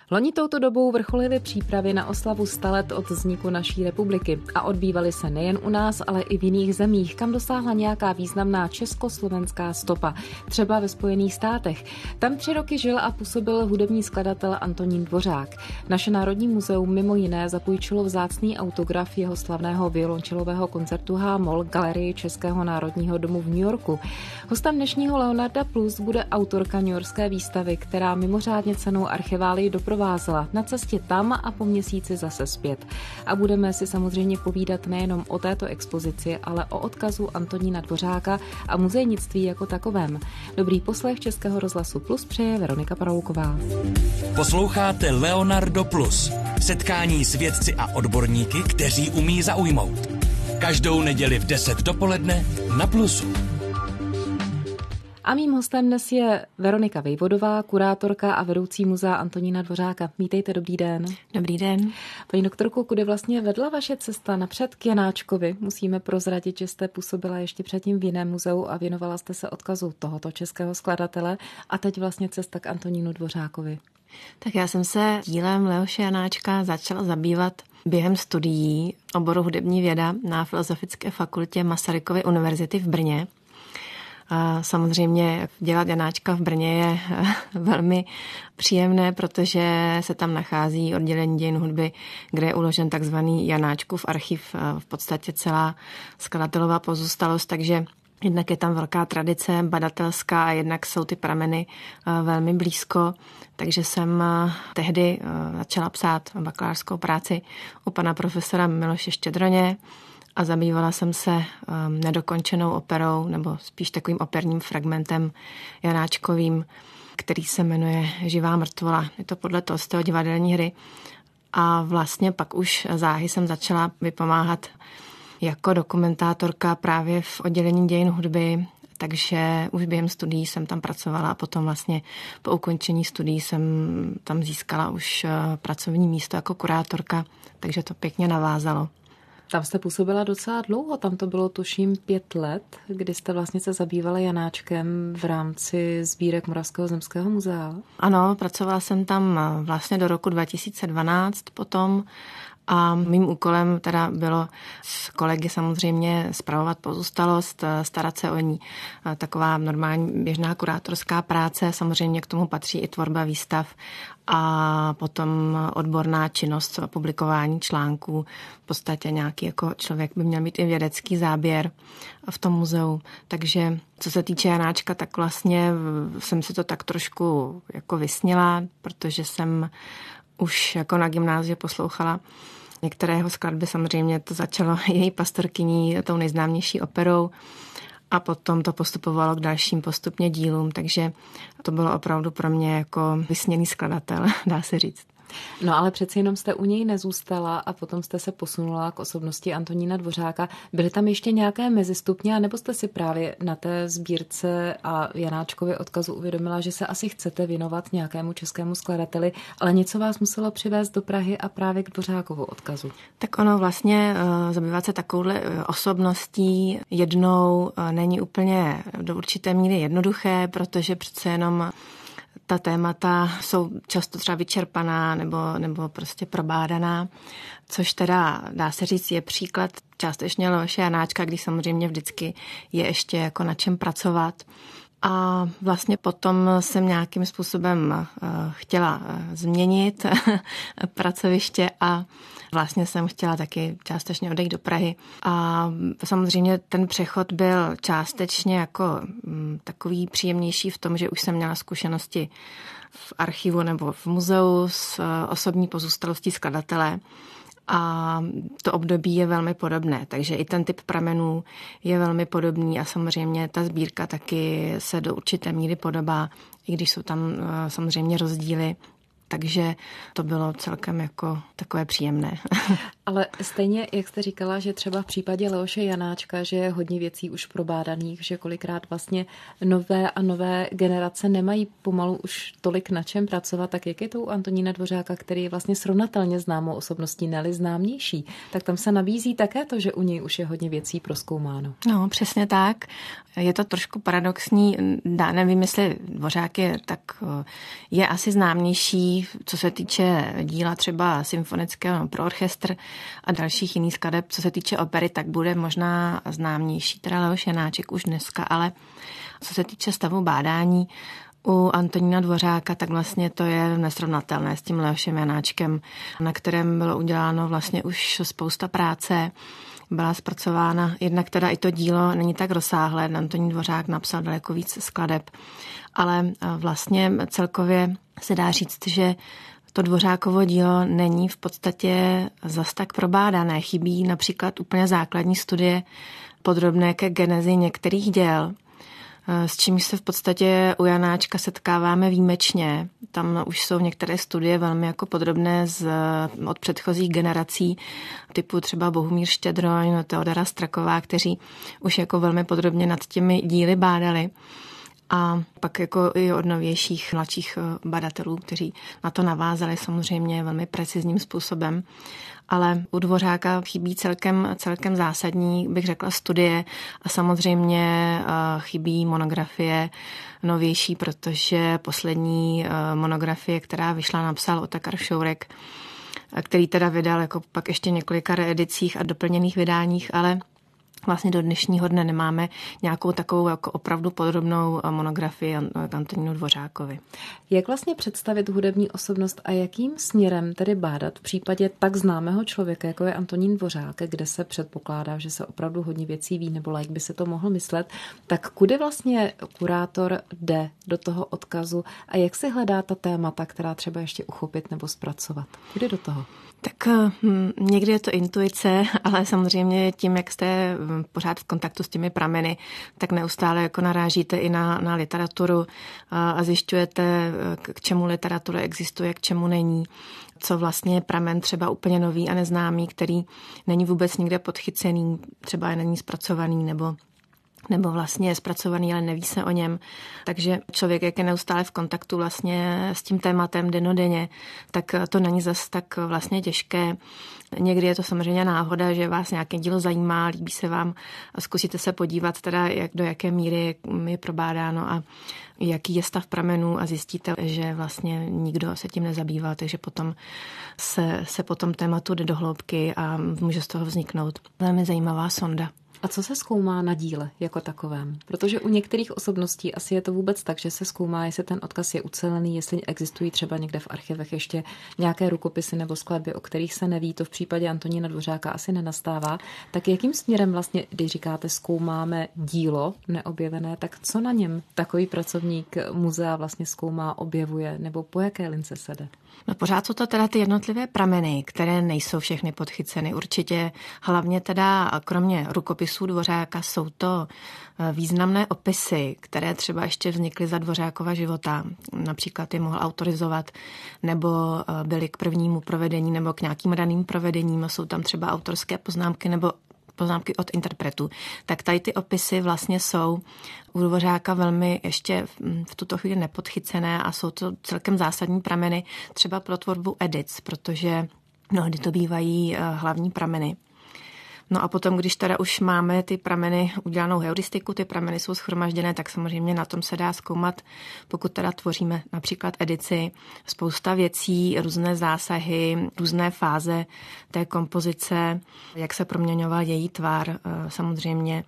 Loni touto dobou vrcholily přípravy na oslavu 100 let od vzniku naší republiky a odbývaly se nejen u nás, ale i v jiných zemích, kam dosáhla nějaká významná československá stopa, třeba ve Spojených státech. Tam 3 roky žil a působil hudební skladatel Antonín Dvořák. Naše Národní muzeum mimo jiné zapůjčilo vzácný autograf jeho slavného violončelového koncertu H-moll Galerii Českého národního domu v New Yorku. Hostem dnešního Leonarda Plus bude autorka newyorské výstavy, která mimořádně cennou archiválii doprovázela na cestě tam a po měsíci zase zpět. A budeme si samozřejmě povídat nejenom o této expozici, ale o odkazu Antonína Dvořáka a muzejnictví jako takovém. Dobrý poslech Českého rozhlasu Plus přeje Veronika Parouková. Posloucháte Leonardo Plus. Setkání s vědci a odborníky, kteří umí zaujmout. Každou neděli v 10 dopoledne na Plusu. A mým hostem dnes je Veronika Vejvodová, kurátorka a vedoucí muzea Antonína Dvořáka. Vítejte, dobrý den. Dobrý den. Paní doktorko, kudy vlastně vedla vaše cesta napřed k Janáčkovi? Musíme prozradit, že jste působila ještě předtím v jiném muzeu a věnovala jste se odkazu tohoto českého skladatele a teď vlastně cesta k Antonínu Dvořákovi. Tak já jsem se dílem Leoše Janáčka začala zabývat během studií oboru hudební věda na Filozofické fakultě Masarykovy univerzity v Brně. A samozřejmě dělat Janáčka v Brně je velmi příjemné, protože se tam nachází oddělení dějin hudby, kde je uložen takzvaný Janáčkův archiv, v podstatě celá skladatelová pozůstalost, takže jednak je tam velká tradice badatelská a jednak jsou ty prameny velmi blízko, takže jsem tehdy začala psát bakalářskou práci u pana profesora Miloše Štědroně a zabývala jsem se nedokončenou operou, nebo spíš takovým operním fragmentem Janáčkovým, který se jmenuje Živá mrtvola. Je to podle Tolstého divadelní hry. A vlastně pak už záhy jsem začala vypomáhat jako dokumentátorka právě v oddělení dějin hudby, takže už během studií jsem tam pracovala a potom vlastně po ukončení studií jsem tam získala už pracovní místo jako kurátorka, takže to pěkně navázalo. Tam jste působila docela dlouho, tam to bylo tuším 5 let, kdy jste vlastně se zabývala Janáčkem v rámci sbírek Moravského zemského muzea. Ano, pracovala jsem tam vlastně do roku 2012 potom a mým úkolem teda bylo s kolegy samozřejmě spravovat pozůstalost, starat se o ní. Taková normální běžná kurátorská práce, samozřejmě k tomu patří i tvorba výstav a potom odborná činnost, publikování článků. V podstatě nějaký jako člověk by měl mít i vědecký záběr v tom muzeu. Takže co se týče Janáčka, tak vlastně jsem si to tak trošku jako vysnila, protože jsem už jako na gymnáziu poslouchala některé jeho skladby, samozřejmě to začalo její pastorkyní, tou nejznámější operou a potom to postupovalo k dalším postupně dílům, takže to bylo opravdu pro mě jako vysněný skladatel, dá se říct. No ale přeci jenom jste u něj nezůstala a potom jste se posunula k osobnosti Antonína Dvořáka. Byly tam ještě nějaké mezistupně, nebo jste si právě na té sbírce a Janáčkově odkazu uvědomila, že se asi chcete věnovat nějakému českému skladateli, ale něco vás muselo přivést do Prahy a právě k Dvořákovu odkazu? Tak ono vlastně zabývat se takovouhle osobností jednou není úplně do určité míry jednoduché, protože přece jenom ta témata jsou často třeba vyčerpaná nebo prostě probádaná, což teda dá se říct je příklad částečně Leoše Janáčka, když samozřejmě vždycky je ještě jako na čem pracovat. A vlastně potom jsem nějakým způsobem chtěla změnit pracoviště a vlastně jsem chtěla taky částečně odejít do Prahy. A samozřejmě ten přechod byl částečně jako takový příjemnější v tom, že už jsem měla zkušenosti v archivu nebo v muzeu s osobní pozůstalostí skladatele. A to období je velmi podobné, takže i ten typ pramenů je velmi podobný a samozřejmě ta sbírka taky se do určité míry podobá, i když jsou tam samozřejmě rozdíly. Takže to bylo celkem jako takové příjemné. Ale stejně, jak jste říkala, že třeba v případě Leoše Janáčka, že je hodně věcí už probádaných, že kolikrát vlastně nové a nové generace nemají pomalu už tolik na čem pracovat, tak jak je to u Antonína Dvořáka, který je vlastně srovnatelně známou osobností, ne-li známější, tak tam se nabízí také to, že u něj už je hodně věcí prozkoumáno. No, přesně tak. Je to trošku paradoxní, nevím, jestli Dvořák je asi známější zásadní, co se týče díla třeba symfonického pro orchestr a dalších jiných skladeb. Co se týče opery, tak bude možná známější teda Leoš Janáček už dneska, ale co se týče stavu bádání u Antonína Dvořáka, tak vlastně to je nesrovnatelné s tím Leošem Janáčkem, na kterém bylo uděláno vlastně už spousta práce. Byla zpracována, jednak teda i to dílo není tak rozsáhlé, Antonín Dvořák napsal daleko víc skladeb, ale vlastně celkově se dá říct, že to Dvořákovo dílo není v podstatě zas tak probádané. Chybí například úplně základní studie podrobné ke genezi některých děl, s čímž se v podstatě u Janáčka setkáváme výjimečně. Tam už jsou některé studie velmi jako podrobné od předchozích generací, typu třeba Bohumír Štědroň, Teodora Straková, kteří už jako velmi podrobně nad těmi díly bádali. A pak jako i od novějších mladších badatelů, kteří na to navázali samozřejmě velmi precizním způsobem. Ale u Dvořáka chybí celkem zásadní, bych řekla, studie a samozřejmě chybí monografie novější, protože poslední monografie, která vyšla, napsal Otakar Šourek, který teda vydal jako pak ještě několika reedicích a doplněných vydáních, ale vlastně do dnešního dne nemáme nějakou takovou jako opravdu podrobnou monografii k Antonínu Dvořákovi. Jak vlastně představit hudební osobnost a jakým směrem tedy bádat v případě tak známého člověka, jako je Antonín Dvořák, kde se předpokládá, že se opravdu hodně věcí ví, nebo laik by se to mohl myslet, tak kudy vlastně kurátor jde do toho odkazu a jak si hledá ta témata, která třeba ještě uchopit nebo zpracovat? Kudy do toho? Tak někdy je to intuice, ale samozřejmě tím, jak jste pořád v kontaktu s těmi prameny, tak neustále jako narážíte i na literaturu a zjišťujete, k čemu literatura existuje, k čemu není, co vlastně je pramen třeba úplně nový a neznámý, který není vůbec nikde podchycený, třeba není zpracovaný nebo vlastně je zpracovaný, ale neví se o něm. Takže člověk, jak je neustále v kontaktu vlastně s tím tématem dennodenně, tak to není zas tak vlastně těžké. Někdy je to samozřejmě náhoda, že vás nějaké dílo zajímá, líbí se vám a zkusíte se podívat teda, do jaké míry je probádáno a jaký je stav pramenů a zjistíte, že vlastně nikdo se tím nezabývá, takže potom se po tom tématu jde do hloubky a může z toho vzniknout velmi zajímavá sonda. A co se zkoumá na díle jako takovém? Protože u některých osobností asi je to vůbec tak, že se zkoumá, jestli ten odkaz je ucelený, jestli existují třeba někde v archivech ještě nějaké rukopisy nebo skladby, o kterých se neví, to v případě Antonína Dvořáka asi nenastává. Tak jakým směrem vlastně, když říkáte, zkoumáme dílo neobjevené, tak co na něm takový pracovník muzea vlastně zkoumá, objevuje, nebo po jaké lince se jde? No pořád jsou to teda ty jednotlivé prameny, které nejsou všechny podchyceny. Určitě hlavně teda kromě rukopisů Dvořáka jsou to významné opisy, které třeba ještě vznikly za Dvořákova života. Například je mohl autorizovat nebo byly k prvnímu provedení nebo k nějakým raným provedením. Jsou tam třeba autorské poznámky nebo poznámky od interpretů. Tak tady ty opisy vlastně jsou u Dvořáka velmi ještě v tuto chvíli nepodchycené a jsou to celkem zásadní prameny třeba pro tvorbu edic, protože mnohdy to bývají hlavní prameny. No a potom, když teda už máme ty prameny udělanou heuristiku, ty prameny jsou shromažděné, tak samozřejmě na tom se dá zkoumat, pokud teda tvoříme například edici, spousta věcí, různé zásahy, různé fáze té kompozice, jak se proměňoval její tvar samozřejmě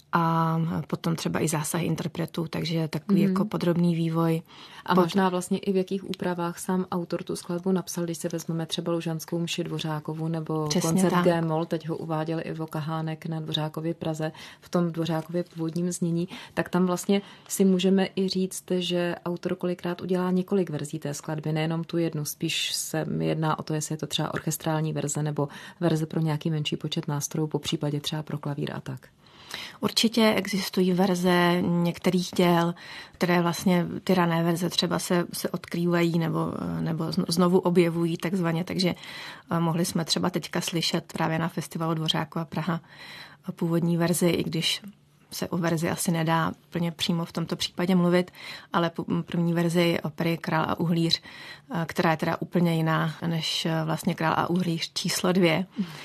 a potom třeba i zásahy interpretů, takže takový jako podrobný vývoj. A možná vlastně i v jakých úpravách sám autor tu skladbu napsal, když se vezmeme třeba Lužanskou mši Dvořákovu nebo přesně koncert tak. G-moll, teď ho uváděl Ivo Kahánek na Dvořákově Praze v tom Dvořákově původním znění, tak tam vlastně si můžeme i říct, že autor kolikrát udělá několik verzí té skladby, nejenom tu jednu, spíš se jedná o to, jestli je to třeba orchestrální verze nebo verze pro nějaký menší počet nástrojů, po případě třeba pro klavír a tak. Určitě existují verze některých děl, které vlastně ty rané verze třeba se odkrývají nebo znovu objevují takzvaně, takže mohli jsme třeba teďka slyšet právě na festivalu Dvořákova Praha původní verzi, i když se o verzi asi nedá plně přímo v tomto případě mluvit, ale první verzi opery Král a uhlíř, která je teda úplně jiná než vlastně Král a uhlíř číslo 2.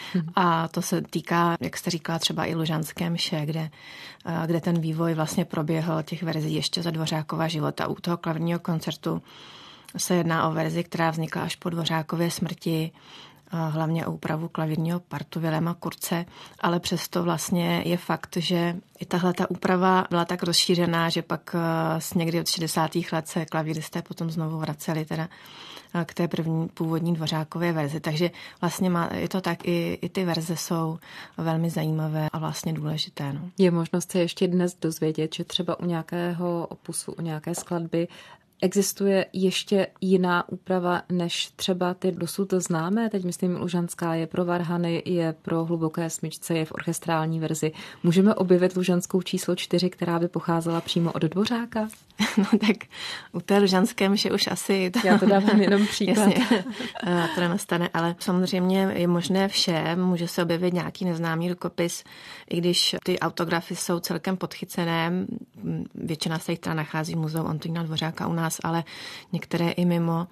A to se týká, jak jste říkala, třeba i Lužanské mše, kde ten vývoj vlastně proběhl těch verzí ještě za Dvořákova života. U toho klavírního koncertu se jedná o verzi, která vznikla až po Dvořákově smrti, hlavně o úpravu klavírního partu Viléma Kurze, ale přesto vlastně je fakt, že i tahle ta úprava byla tak rozšířená, že pak někdy od 60. let se klavíristé potom znovu vraceli teda k té první původní Dvořákové verzi. Takže vlastně je to tak, i ty verze jsou velmi zajímavé a vlastně důležité. No. Je možnost se ještě dnes dozvědět, že třeba u nějakého opusu, u nějaké skladby existuje ještě jiná úprava, než třeba ty dosud známé? Teď myslím, Lužanská je pro varhany, je pro hluboké smyčce, je v orchestrální verzi. Můžeme objevit Lužanskou číslo 4, která by pocházela přímo od Dvořáka? No tak u té Lužanské myši už asi... Já to dávám jenom příklad. Jasně, to nenastane, ale samozřejmě je možné vše. Může se objevit nějaký neznámý rukopis, i když ty autografy jsou celkem podchycené. Většina se jich teda nachází v muzeu Antonína Dvořáka u nás, ale některé i mimo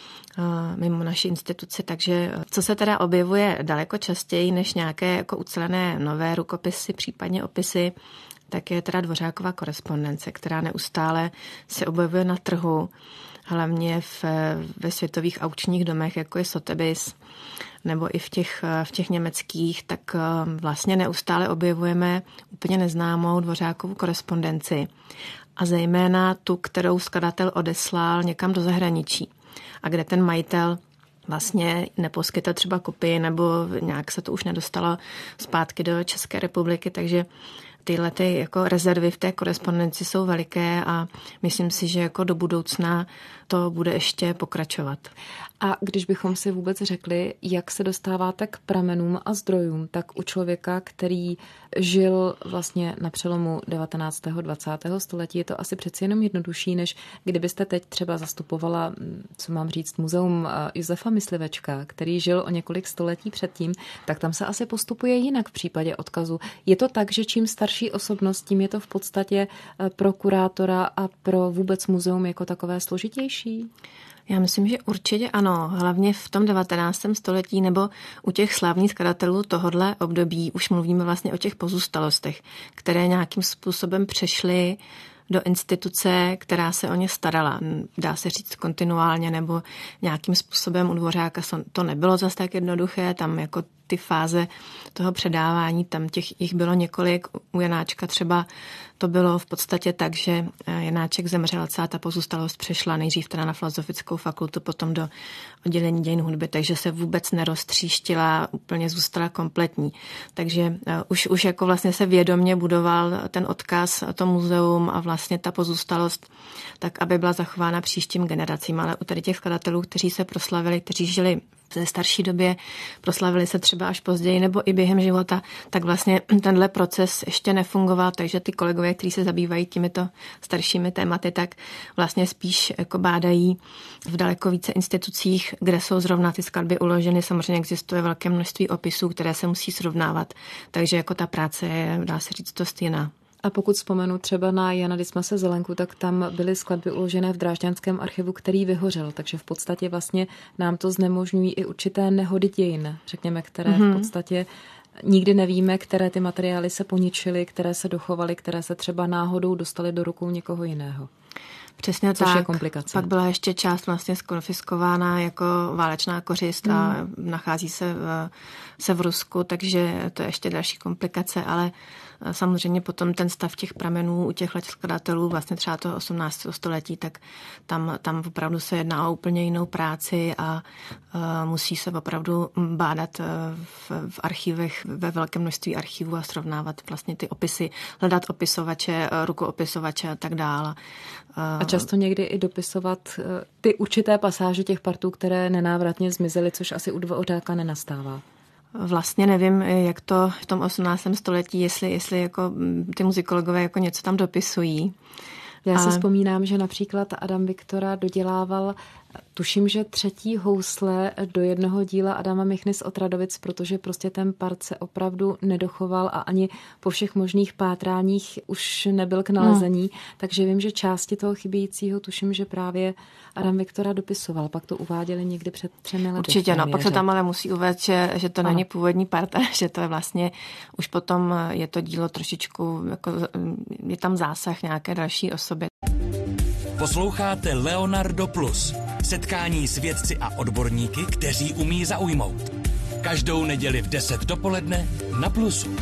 naší instituci, takže co se teda objevuje daleko častěji než nějaké jako ucelené nové rukopisy, případně opisy, tak je teda Dvořákova korespondence, která neustále se objevuje na trhu, hlavně ve světových aukčních domech, jako je Sotheby's, nebo i v těch německých, tak vlastně neustále objevujeme úplně neznámou Dvořákovu korespondenci. A zejména tu, kterou skladatel odeslal někam do zahraničí. A kde ten majitel vlastně neposkytl třeba kopii, nebo nějak se to už nedostalo zpátky do České republiky, takže tyhle jako rezervy v té korespondenci jsou veliké a myslím si, že jako do budoucna to bude ještě pokračovat. A když bychom si vůbec řekli, jak se dostáváte k pramenům a zdrojům, tak u člověka, který žil vlastně na přelomu 19. 20. století, je to asi přeci jenom jednodušší, než kdybyste teď třeba zastupovala, co mám říct, muzeum Josefa Myslivečka, který žil o několik století předtím, tak tam se asi postupuje jinak v případě odkazu. Je to tak, že čím starší osobnost, tím je to v podstatě pro kurátora a pro vůbec muzeum jako takové složitější? Já myslím, že určitě ano. Hlavně v tom 19. století nebo u těch slavných skladatelů tohodle období už mluvíme vlastně o těch pozůstalostech, které nějakým způsobem přešly do instituce, která se o ně starala. Dá se říct kontinuálně nebo nějakým způsobem u Dvořáka to nebylo zas tak jednoduché, tam jako ty fáze toho předávání, tam jich bylo několik. U Janáčka třeba to bylo v podstatě tak, že Janáček zemřel a celá ta pozůstalost přešla nejdřív teda na Filozofickou fakultu, potom do oddělení dějin hudby, takže se vůbec neroztříštila, úplně zůstala kompletní. Takže už jako vlastně se vědomě budoval ten odkaz, to muzeum a vlastně ta pozůstalost, tak aby byla zachována příštím generacím. Ale u tady těch skladatelů, kteří se proslavili, kteří žili v té starší době, proslavili se třeba až později nebo i během života, tak vlastně tenhle proces ještě nefungoval, takže ty kolegové, kteří se zabývají těmito staršími tématy, tak vlastně spíš jako bádají v daleko více institucích, kde jsou zrovna ty skladby uloženy. Samozřejmě existuje velké množství opisů, které se musí srovnávat, takže jako ta práce je, dá se říct, dost jiná. A pokud vzpomenu třeba na Jana Dismase Zelenku, tak tam byly skladby uložené v Drážďanském archivu, který vyhořel, takže v podstatě vlastně nám to znemožňují i určité nehody dějin, řekněme, které v podstatě nikdy nevíme, které ty materiály se poničily, které se dochovaly, které se třeba náhodou dostaly do rukou někoho jiného. Přesně což tak. Je komplikace. Pak byla ještě část vlastně skonfiskována jako válečná kořist a nachází se v Rusku, takže to je ještě další komplikace, ale samozřejmě potom ten stav těch pramenů u těch skladatelů vlastně třeba toho 18. století, tak tam opravdu se jedná o úplně jinou práci a musí se opravdu bádat v archivech, ve velkém množství archivů a srovnávat vlastně ty opisy, hledat opisovače, rukoopisovače a tak dále. A často někdy i dopisovat ty určité pasáže těch partů, které nenávratně zmizely, což asi u Dvořáka nenastává. Vlastně nevím, jak to v tom 18. století, jestli jako ty muzikologové jako něco tam dopisují. Já si vzpomínám, že například Adam Viktora dodělával, tuším, že 3. housle do jednoho díla Adama Michny z Otradovic, protože prostě ten part se opravdu nedochoval a ani po všech možných pátráních už nebyl k nalezení. Takže vím, že části toho chybějícího tuším, že právě Adam Viktora dopisoval. Pak to uváděli někdy před 3 lety. Určitě, no. Pak se tam ale musí uvést, že to není původní part, že to je vlastně, už potom je to dílo trošičku, jako je tam zásah nějaké další osoby. Posloucháte Leonardo Plus, Setkání s vědci a odborníky, kteří umí zaujmout. Každou neděli v 10 dopoledne na Plusu.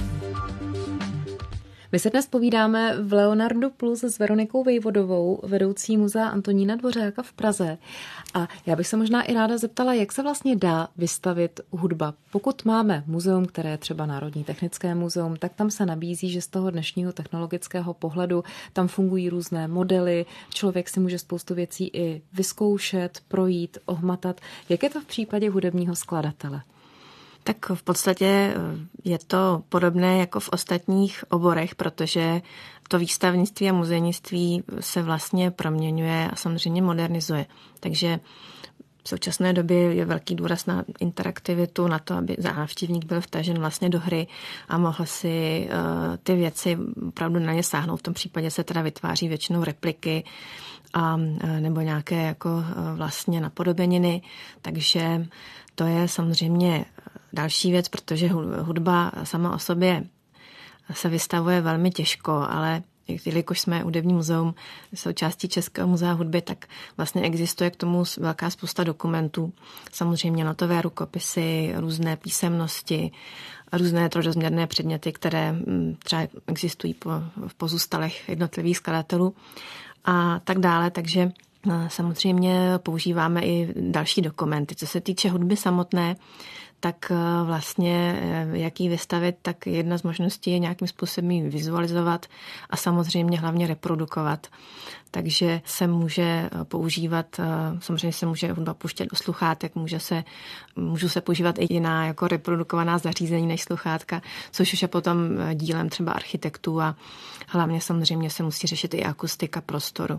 My se dnes povídáme v Leonardu Plus s Veronikou Vejvodovou, vedoucí muzea Antonína Dvořáka v Praze. A já bych se možná i ráda zeptala, jak se vlastně dá vystavit hudba. Pokud máme muzeum, které je třeba Národní technické muzeum, tak tam se nabízí, že z toho dnešního technologického pohledu tam fungují různé modely, člověk si může spoustu věcí i vyzkoušet, projít, ohmatat. Jak je to v případě hudebního skladatele? Tak v podstatě je to podobné jako v ostatních oborech, protože to výstavnictví a muzejnictví se vlastně proměňuje a samozřejmě modernizuje. Takže v současné době je velký důraz na interaktivitu, na to, aby návštěvník byl vtažen vlastně do hry a mohl si ty věci opravdu na ně sáhnout. V tom případě se teda vytváří většinou repliky a nebo nějaké jako vlastně napodobeniny, takže to je samozřejmě další věc, protože hudba sama o sobě se vystavuje velmi těžko, ale jelikož jsme hudební muzeum, součástí Českého muzea hudby, tak vlastně existuje k tomu velká spousta dokumentů. Samozřejmě notové rukopisy, různé písemnosti, různé trojrozměrné předměty, které třeba existují v pozůstalech jednotlivých skladatelů a tak dále, takže samozřejmě používáme i další dokumenty. Co se týče hudby samotné, tak vlastně jak ji vystavit, tak jedna z možností je nějakým způsobem ji vizualizovat a samozřejmě hlavně reprodukovat. Takže se může používat, samozřejmě se může hudba pouštět do sluchátek, můžou se používat i jiná jako reprodukovaná zařízení než sluchátka, což už je potom dílem třeba architektů a hlavně samozřejmě se musí řešit i akustika prostoru.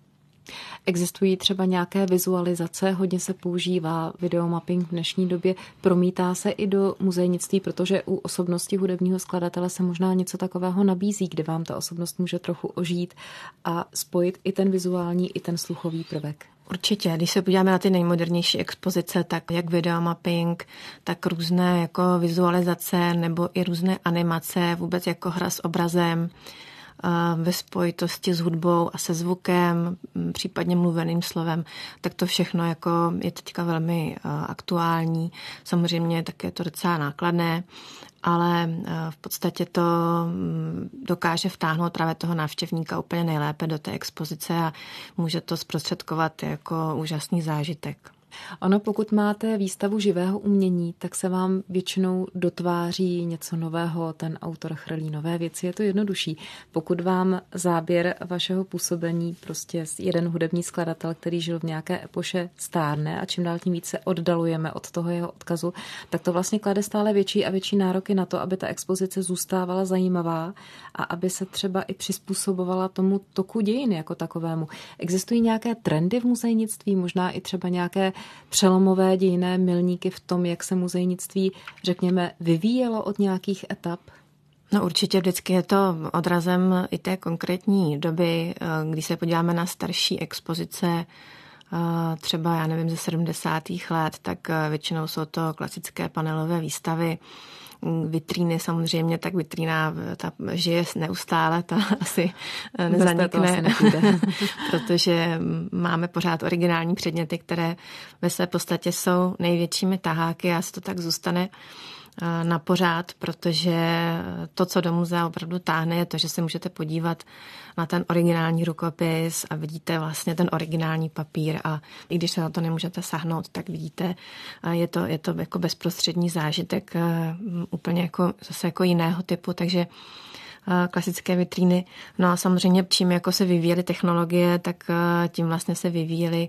Existují třeba nějaké vizualizace, hodně se používá videomapping v dnešní době, promítá se i do muzejnictví, protože u osobnosti hudebního skladatele se možná něco takového nabízí, kde vám ta osobnost může trochu ožít a spojit i ten vizuální, i ten sluchový prvek. Určitě, když se podíváme na ty nejmodernější expozice, tak jak videomapping, tak různé jako vizualizace nebo i různé animace, vůbec jako hra s obrazem, ve spojitosti s hudbou a se zvukem, případně mluveným slovem, tak to všechno jako je teďka velmi aktuální. Samozřejmě tak je to docela nákladné, ale v podstatě to dokáže vtáhnout právě toho návštěvníka úplně nejlépe do té expozice a může to zprostředkovat jako úžasný zážitek. Ono, pokud máte výstavu živého umění, tak se vám většinou dotváří něco nového, ten autor chrlí nové věci, je to jednodušší. Pokud vám záběr vašeho působení, prostě jeden hudební skladatel, který žil v nějaké epoše, stárne a čím dál tím více oddalujeme od toho jeho odkazu, tak to vlastně klade stále větší a větší nároky na to, aby ta expozice zůstávala zajímavá a aby se třeba i přizpůsobovala tomu toku dějin jako takovému. Existují nějaké trendy v muzejnictví, možná i třeba nějaké přelomové dějinné milníky v tom, jak se muzejnictví, řekněme, vyvíjelo od nějakých etap? No určitě vždycky je to odrazem i té konkrétní doby, když se podíváme na starší expozice, třeba, já nevím, ze 70. let, tak většinou jsou to klasické panelové výstavy, vitríny samozřejmě, tak vitrína ta žije neustále, ta asi nezanikne, protože máme pořád originální předměty, které ve své podstatě jsou největšími taháky a to tak zůstane na pořád, protože to, co do muzea opravdu táhne, je to, že se můžete podívat na ten originální rukopis a vidíte vlastně ten originální papír a i když se na to nemůžete sáhnout, tak vidíte, je to jako bezprostřední zážitek úplně jako zase jako jiného typu, takže klasické vitríny. No a samozřejmě čím jako se vyvíjely technologie, tak tím vlastně se vyvíjely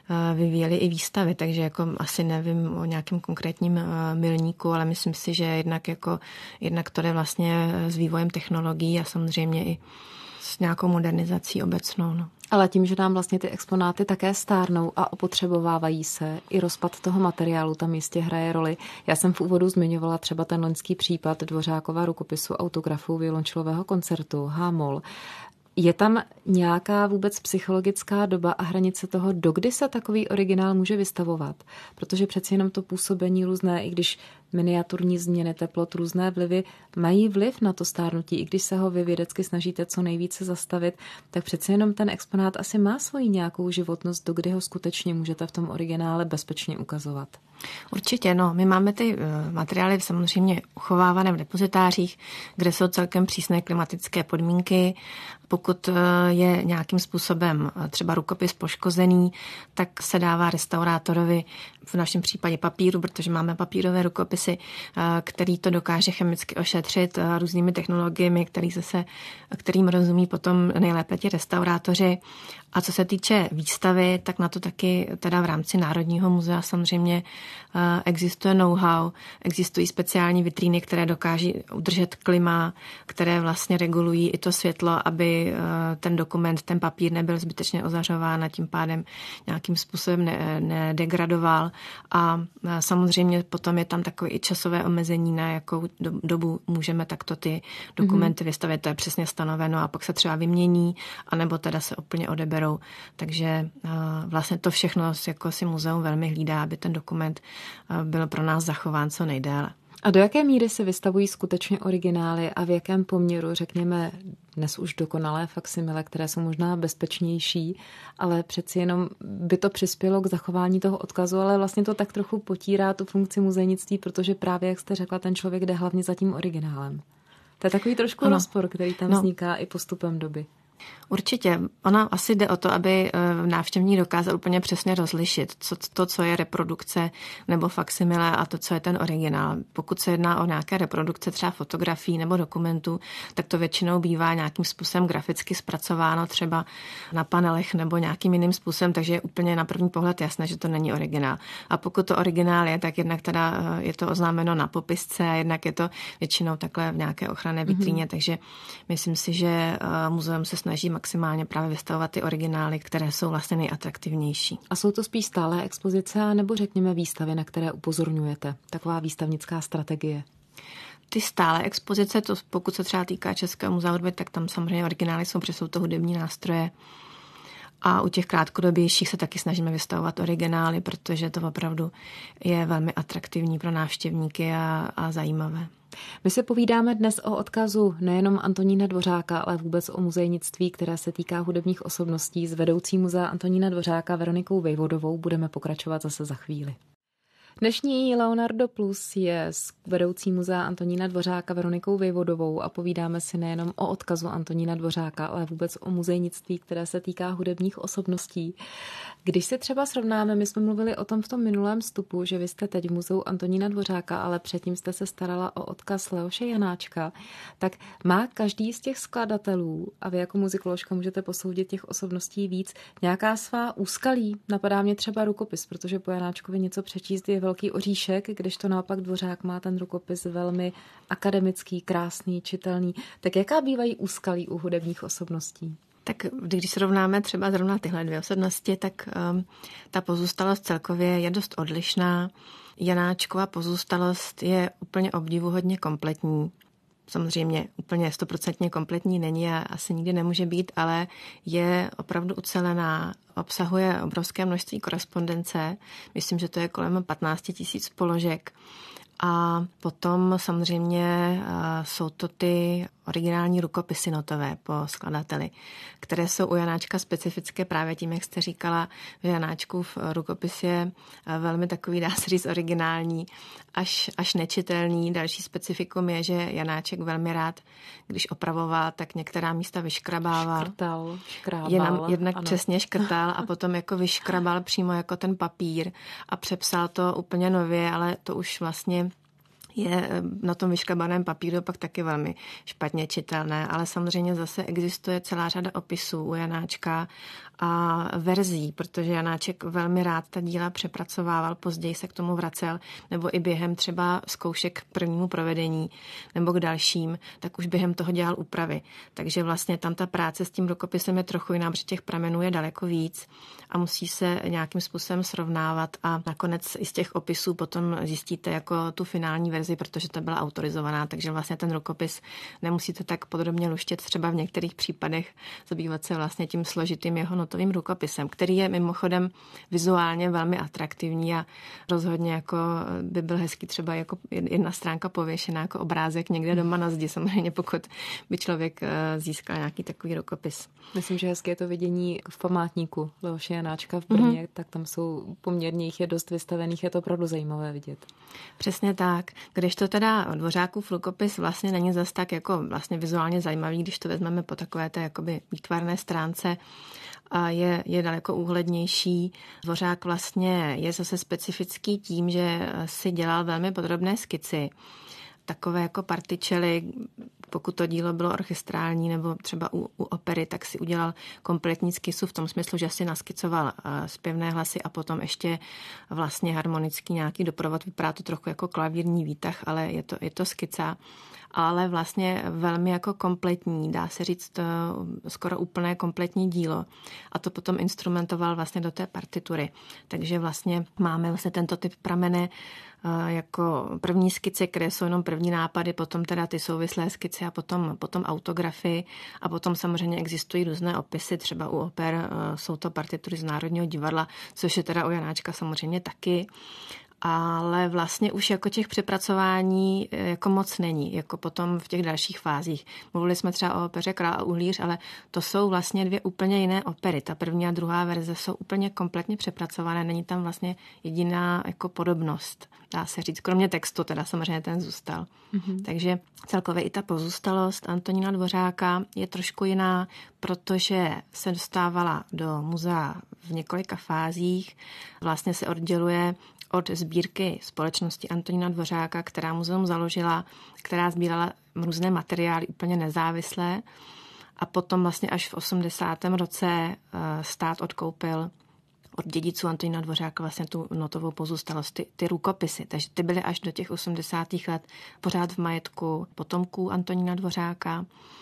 i výstavy, takže jako asi nevím o nějakém konkrétním milníku, ale myslím si, že jednak to jde vlastně s vývojem technologií a samozřejmě i s nějakou modernizací obecnou. No. Ale tím, že nám vlastně ty exponáty také stárnou a opotřebovávají se, i rozpad toho materiálu tam jistě hraje roli. Já jsem v úvodu zmiňovala třeba ten loňský případ Dvořákova rukopisu autografu violončelového koncertu H-moll. Je tam nějaká vůbec psychologická doba a hranice toho, dokdy se takový originál může vystavovat? Protože přeci jenom to působení různé, i když miniaturní změny teplot, různé vlivy mají vliv na to stárnutí, i když se ho vy vědecky snažíte co nejvíce zastavit, tak přeci jenom ten exponát asi má svoji nějakou životnost, dokdy ho skutečně můžete v tom originále bezpečně ukazovat. Určitě, no. My máme ty materiály samozřejmě uchovávané v depozitářích, kde jsou celkem přísné klimatické podmínky. Pokud je nějakým způsobem třeba rukopis poškozený, tak se dává restaurátorovi, v našem případě papíru, protože máme papírové rukopisy, který to dokáže chemicky ošetřit různými technologiemi, kterým rozumí potom nejlépe ti restaurátoři. A co se týče výstavy, tak na to taky teda v rámci Národního muzea samozřejmě existuje know-how, existují speciální vitríny, které dokáží udržet klima, které vlastně regulují i to světlo, aby ten dokument, ten papír nebyl zbytečně ozařován a tím pádem nějakým způsobem nedegradoval. A samozřejmě potom je tam takové i časové omezení, na jakou dobu můžeme takto ty dokumenty vystavit. To je přesně stanoveno a pak se třeba vymění, anebo teda se úplně odeberou. Takže vlastně to všechno jako si muzeum velmi hlídá, aby ten dokument byl pro nás zachován co nejdéle. A do jaké míry se vystavují skutečně originály a v jakém poměru, řekněme, dnes už dokonalé faksimile, které jsou možná bezpečnější, ale přeci jenom by to přispělo k zachování toho odkazu, ale vlastně to tak trochu potírá tu funkci muzejnictví, protože právě, jak jste řekla, ten člověk jde hlavně za tím originálem. To je takový trošku rozpor, který tam vzniká i postupem doby. Určitě. Ona asi jde o to, aby návštěvník dokázal úplně přesně rozlišit co je reprodukce nebo faksimile a to, co je ten originál. Pokud se jedná o nějaké reprodukce třeba fotografií nebo dokumentů, tak to většinou bývá nějakým způsobem graficky zpracováno třeba na panelech nebo nějakým jiným způsobem, takže je úplně na první pohled jasné, že to není originál. A pokud to originál je, tak jednak teda je to oznámeno na popisce, jednak je to většinou takhle v nějaké ochranné vitríně, takže myslím si, že muzeum se snaží maximálně právě vystavovat ty originály, které jsou vlastně nejatraktivnější. A jsou to spíš stálé expozice nebo řekněme výstavy, na které upozorňujete? Taková výstavnická strategie? Ty stále expozice, to pokud se třeba týká Českého muzea hudby, tak tam samozřejmě originály jsou, protože jsou to hudební nástroje. A u těch krátkodobějších se taky snažíme vystavovat originály, protože to opravdu je velmi atraktivní pro návštěvníky a zajímavé. My se povídáme dnes o odkazu nejenom Antonína Dvořáka, ale vůbec o muzejnictví, které se týká hudebních osobností. S vedoucí muzea Antonína Dvořáka Veronikou Vejvodovou budeme pokračovat zase za chvíli. Dnešní Leonardo Plus je s vedoucí muzea Antonína Dvořáka Veronikou Vejvodovou a povídáme si nejenom o odkazu Antonína Dvořáka, ale vůbec o muzejnictví, které se týká hudebních osobností. Když se třeba srovnáme, my jsme mluvili o tom v tom minulém vstupu, že vy jste teď v muzeu Antonína Dvořáka, ale předtím jste se starala o odkaz Leoše Janáčka, tak má každý z těch skladatelů, a vy jako muzikoložka můžete posoudit těch osobností víc, nějaká svá úskalí? Napadá mě třeba rukopis, protože po Janáčkovi něco přečíst je velký oříšek, když to naopak Dvořák má ten rukopis velmi akademický, krásný, čitelný. Tak jaká bývají úskalí u hudebních osobností? Tak když srovnáme třeba zrovna tyhle dvě osobnosti, tak ta pozůstalost celkově je dost odlišná. Janáčkova pozůstalost je úplně obdivuhodně kompletní. Samozřejmě úplně 100% kompletní není a asi nikdy nemůže být, ale je opravdu ucelená, obsahuje obrovské množství korespondence. Myslím, že to je kolem 15 000 položek. A potom samozřejmě jsou to ty originální rukopisy notové po skladateli, které jsou u Janáčka specifické právě tím, jak jste říkala, že Janáčkův rukopis je velmi takový, dá se říct, originální, až nečitelný. Další specifikum je, že Janáček velmi rád, když opravoval, tak některá místa vyškrabával. Škrábal. Jednak ano. Přesně škrtal a potom jako vyškrabal přímo jako ten papír a přepsal to úplně nově, ale to už vlastně je na tom vyškrabaném papíru pak taky velmi špatně čitelné, ale samozřejmě zase existuje celá řada opisů u Janáčka a verzí, protože Janáček velmi rád ta díla přepracovával, později se k tomu vracel, nebo i během třeba zkoušek k prvnímu provedení nebo k dalším, tak už během toho dělal úpravy. Takže vlastně tam ta práce s tím rukopisem je trochu jiná, protože těch pramenů je daleko víc a musí se nějakým způsobem srovnávat a nakonec i z těch opisů potom zjistíte jako tu finální verzi, verzi, protože to byla autorizovaná, takže vlastně ten rukopis nemusíte tak podrobně luštět, třeba v některých případech zabývat se vlastně tím složitým jeho notovým rukopisem, který je mimochodem vizuálně velmi atraktivní a rozhodně jako by byl hezký třeba jako jedna stránka pověšená jako obrázek někde doma na zdi, samozřejmě pokud by člověk získal nějaký takový rukopis. Myslím, že hezké je to vidění v památníku Leoše Janáčka v Brně, tak tam jsou poměrně jich je dost vystavených, je to opravdu zajímavé vidět. Přesně tak. Když to teda Dvořákův rukopis vlastně není zas tak jako vlastně vizuálně zajímavý, když to vezmeme po takové té jakoby výtvarné stránce, a je daleko úhlednější. Dvořák vlastně je zase specifický tím, že si dělal velmi podrobné skici, takové jako partičely, pokud to dílo bylo orchestrální nebo třeba u opery, tak si udělal kompletní skicu v tom smyslu, že si naskicoval zpěvné hlasy a potom ještě vlastně harmonický nějaký doprovod. Vypadá to trochu jako klavírní výtah, ale je to skica. Ale vlastně velmi jako kompletní, dá se říct skoro úplné kompletní dílo. A to potom instrumentoval vlastně do té partitury. Takže vlastně máme vlastně tento typ pramene jako první skice, které jsou jenom první nápady, potom teda ty souvislé skice a potom autografy a potom samozřejmě existují různé opisy, třeba u oper jsou to partitury z Národního divadla, což je teda u Janáčka samozřejmě taky. Ale vlastně už jako těch přepracování jako moc není, jako potom v těch dalších fázích. Mluvili jsme třeba o opeře Král a uhlíř, ale to jsou vlastně dvě úplně jiné opery. Ta první a druhá verze jsou úplně kompletně přepracované, není tam vlastně jediná jako podobnost, dá se říct, kromě textu, teda samozřejmě ten zůstal. Mm-hmm. Takže celkově i ta pozůstalost Antonína Dvořáka je trošku jiná, protože se dostávala do muzea v několika fázích, vlastně se odděluje od sbírky společnosti Antonína Dvořáka, která muzeum založila, která sbírala různé materiály úplně nezávislé a potom vlastně až v 80. roce stát odkoupil od dědiců Antonína Dvořáka vlastně tu notovou pozůstalost, ty rukopisy. Takže ty byly až do těch 80. let pořád v majetku potomků Antonína Dvořáka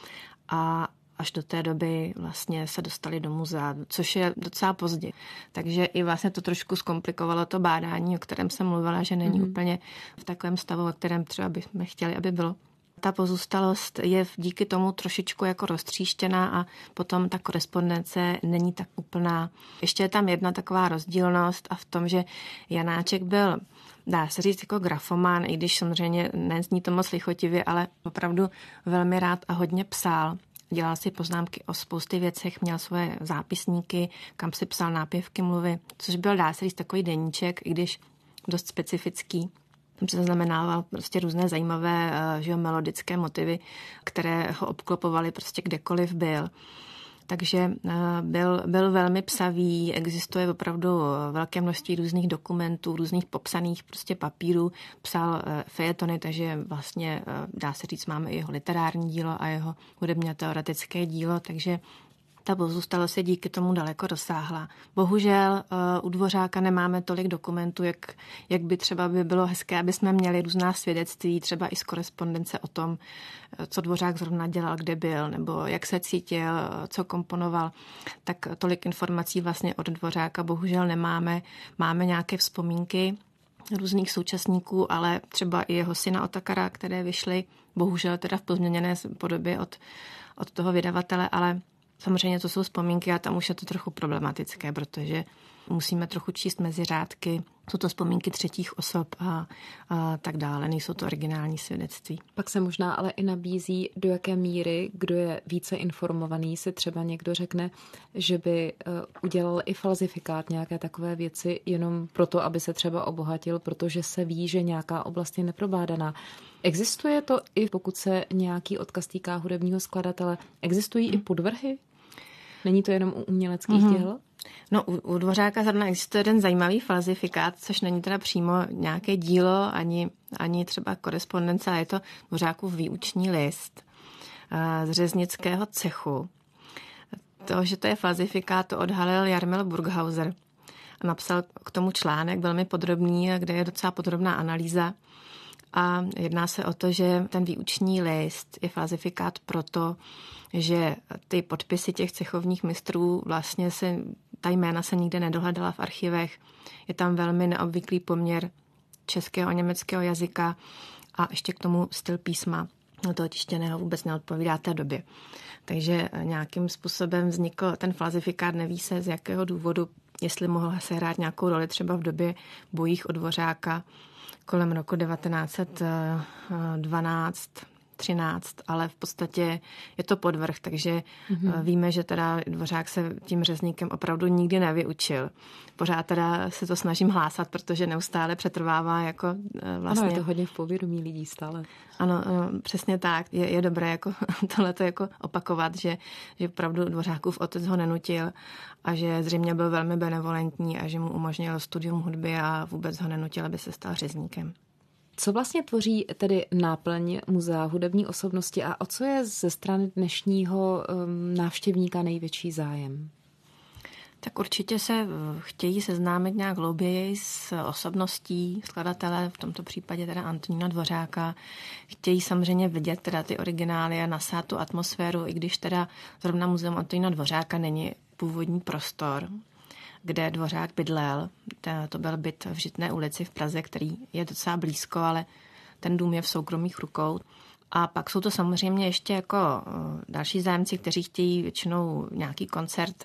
a až do té doby vlastně se dostali do muzea, což je docela pozdě. Takže i vlastně to trošku zkomplikovalo to bádání, o kterém jsem mluvila, že není úplně v takovém stavu, o kterém třeba bychom chtěli, aby bylo. Ta pozůstalost je díky tomu trošičku jako roztříštěná a potom ta korespondence není tak úplná. Ještě je tam jedna taková rozdílnost a v tom, že Janáček byl, dá se říct, jako grafomán, i když samozřejmě nezní to moc lichotivě, ale opravdu velmi rád a hodně psal. Dělal si poznámky o spoustě věcech, měl svoje zápisníky, kam si psal nápěvky, mluvy, což byl, dá se říct, takový deníček, i když dost specifický. Tam se zaznamenával prostě různé zajímavé melodické motivy, které ho obklopovaly prostě kdekoliv byl. Takže byl velmi psavý, existuje opravdu velké množství různých dokumentů, různých popsaných prostě papírů, psal fejetony, takže vlastně dá se říct, máme i jeho literární dílo a jeho hudebně teoretické dílo, takže ta pozůstalost se díky tomu daleko rozsáhla. Bohužel u Dvořáka nemáme tolik dokumentů, jak by třeba by bylo hezké, aby jsme měli různá svědectví, třeba i z korespondence o tom, co Dvořák zrovna dělal, kde byl, nebo jak se cítil, co komponoval. Tak tolik informací vlastně od Dvořáka bohužel nemáme. Máme nějaké vzpomínky různých současníků, ale třeba i jeho syna Otakara, které vyšly, bohužel teda v pozměněné podobě od toho vydavatele, ale samozřejmě to jsou vzpomínky a tam už je to trochu problematické, protože musíme trochu číst mezi řádky. Jsou to vzpomínky třetích osob a tak dále, nejsou to originální svědectví. Pak se možná ale i nabízí, do jaké míry, kdo je více informovaný, si třeba někdo řekne, že by udělal i falzifikát nějaké takové věci jenom proto, aby se třeba obohatil, protože se ví, že nějaká oblast je neprobádaná. Existuje to i pokud se nějaký odkaz týká hudebního skladatele? Existují i podvrhy? Není to jenom u uměleckých děl? No, u Dvořáka zrovna existuje jeden zajímavý falzifikát, což není teda přímo nějaké dílo, ani třeba korespondence, ale je to Dvořákův výuční list z řeznického cechu. To, že to je falzifikát, to odhalil Jarmil Burghauser a napsal k tomu článek velmi podrobný, kde je docela podrobná analýza. A jedná se o to, že ten výuční list je falzifikát proto, že ty podpisy těch cechovních mistrů vlastně ta jména se nikde nedohledala v archivech. Je tam velmi neobvyklý poměr českého a německého jazyka a ještě k tomu styl písma toho tištěného vůbec neodpovídá té době. Takže nějakým způsobem vznikl ten falzifikát, neví se z jakého důvodu, jestli mohl sehrát nějakou roli třeba v době bojích o Dvořáka kolem roku 1912, 13, ale v podstatě je to podvrh, takže víme, že teda Dvořák se tím řezníkem opravdu nikdy nevyučil. Pořád teda se to snažím hlásat, protože neustále přetrvává jako vlastně... Ano, je to hodně v povědomí lidí stále. Ano, přesně tak. Je dobré jako tohleto jako opakovat, že opravdu Dvořákův otec ho nenutil a že zřejmě byl velmi benevolentní a že mu umožnil studium hudby a vůbec ho nenutil, aby se stal řezníkem. Co vlastně tvoří tedy náplň Muzea hudební osobnosti a o co je ze strany dnešního návštěvníka největší zájem? Tak určitě se chtějí seznámit nějak hlouběji s osobností skladatele, v tomto případě teda Antonína Dvořáka. Chtějí samozřejmě vidět teda ty originály a nasát tu atmosféru, i když teda zrovna muzeum Antonína Dvořáka není původní prostor, kde Dvořák bydlel. To byl byt v Žitné ulici v Praze, který je docela blízko, ale ten dům je v soukromých rukou. A pak jsou to samozřejmě ještě jako další zájemci, kteří chtějí většinou nějaký koncert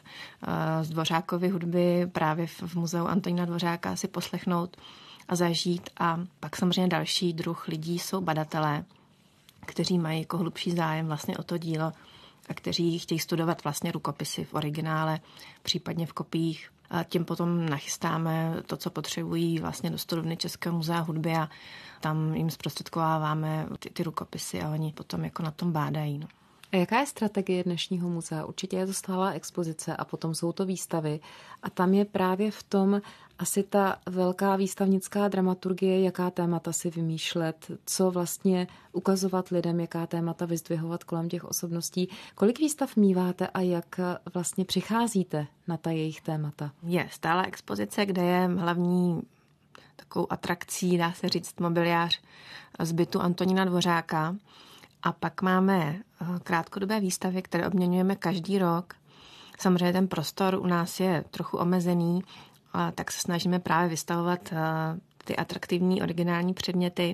z Dvořákovy hudby právě v muzeu Antonína Dvořáka si poslechnout a zažít. A pak samozřejmě další druh lidí jsou badatelé, kteří mají jako hlubší zájem vlastně o to dílo a kteří chtějí studovat vlastně rukopisy v originále, případně v kopiích. A tím potom nachystáme to, co potřebují vlastně do studovny Českého muzea hudby a tam jim zprostředkováváme ty rukopisy a oni potom jako na tom bádají. No. A jaká je strategie dnešního muzea? Určitě je to stálá expozice a potom jsou to výstavy. A tam je právě v tom asi ta velká výstavnická dramaturgie, jaká témata si vymýšlet, co vlastně ukazovat lidem, jaká témata vyzdvihovat kolem těch osobností. Kolik výstav míváte a jak vlastně přicházíte na ta jejich témata? Je stálá expozice, kde je hlavní takovou atrakcí, dá se říct, mobiliář z bytu Antonína Dvořáka. A pak máme krátkodobé výstavy, které obměňujeme každý rok. Samozřejmě ten prostor u nás je trochu omezený, tak se snažíme právě vystavovat ty atraktivní originální předměty.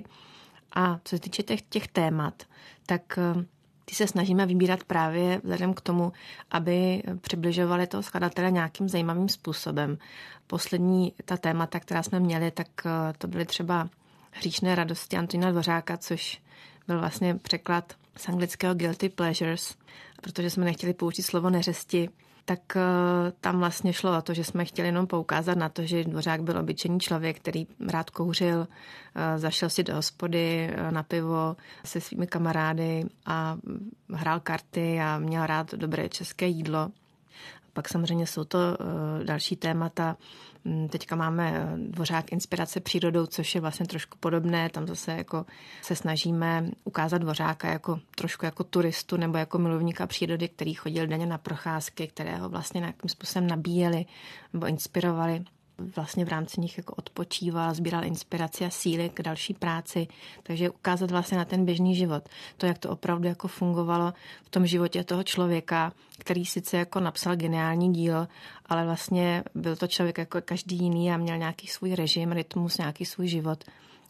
A co se týče těch témat, tak ty se snažíme vybírat právě vzhledem k tomu, aby přibližovali toho skladatele nějakým zajímavým způsobem. Poslední ta témata, která jsme měli, tak to byly třeba Hříšné radosti Antonína Dvořáka, což byl vlastně překlad z anglického guilty pleasures, protože jsme nechtěli použít slovo neřesti, tak tam vlastně šlo o to, že jsme chtěli jenom poukázat na to, že Dvořák byl obyčejný člověk, který rád kouřil, zašel si do hospody na pivo se svými kamarády a hrál karty a měl rád dobré české jídlo. Pak samozřejmě jsou to další témata. Teďka máme Dvořák inspirace přírodou, což je vlastně trošku podobné. Tam zase jako se snažíme ukázat Dvořáka jako trošku jako turistu nebo jako milovníka přírody, který chodil denně na procházky, které ho vlastně nějakým způsobem nabíjeli nebo inspirovali. Vlastně v rámci nich jako odpočíval, sbíral inspiraci a síly k další práci, takže ukázat vlastně na ten běžný život. To, jak to opravdu jako fungovalo v tom životě toho člověka, který sice jako napsal geniální dílo, ale vlastně byl to člověk jako každý jiný a měl nějaký svůj režim, rytmus, nějaký svůj život,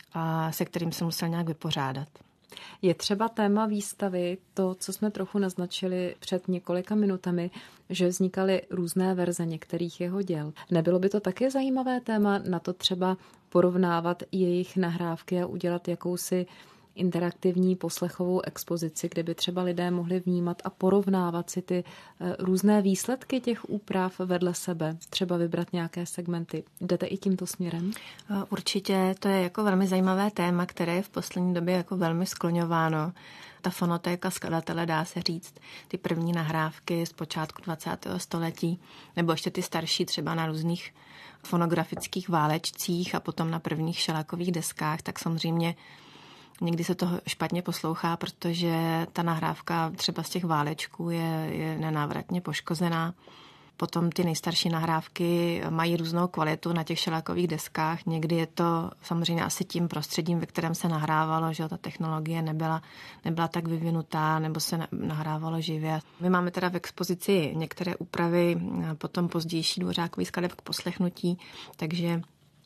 a se kterým se musel nějak vypořádat. Je třeba téma výstavy to, co jsme trochu naznačili před několika minutami, že vznikaly různé verze některých jeho děl. Nebylo by to také zajímavé téma na to třeba porovnávat jejich nahrávky a udělat jakousi interaktivní poslechovou expozici, kde by třeba lidé mohli vnímat a porovnávat si ty různé výsledky těch úprav vedle sebe, třeba vybrat nějaké segmenty. Jdete i tímto směrem? Určitě, to je jako velmi zajímavé téma, které je v poslední době jako velmi skloňováno. Ta fonotéka skladatele, dá se říct, ty první nahrávky z počátku 20. století, nebo ještě ty starší třeba na různých fonografických válečcích a potom na prvních šelakových deskách, tak samozřejmě někdy se to špatně poslouchá, protože ta nahrávka třeba z těch válečků je nenávratně poškozená. Potom ty nejstarší nahrávky mají různou kvalitu na těch šelakových deskách. Někdy je to samozřejmě asi tím prostředím, ve kterém se nahrávalo, že ta technologie nebyla tak vyvinutá, nebo se nahrávalo živě. My máme teda v expozici některé úpravy, potom pozdější Dvořákový skladeb k poslechnutí, takže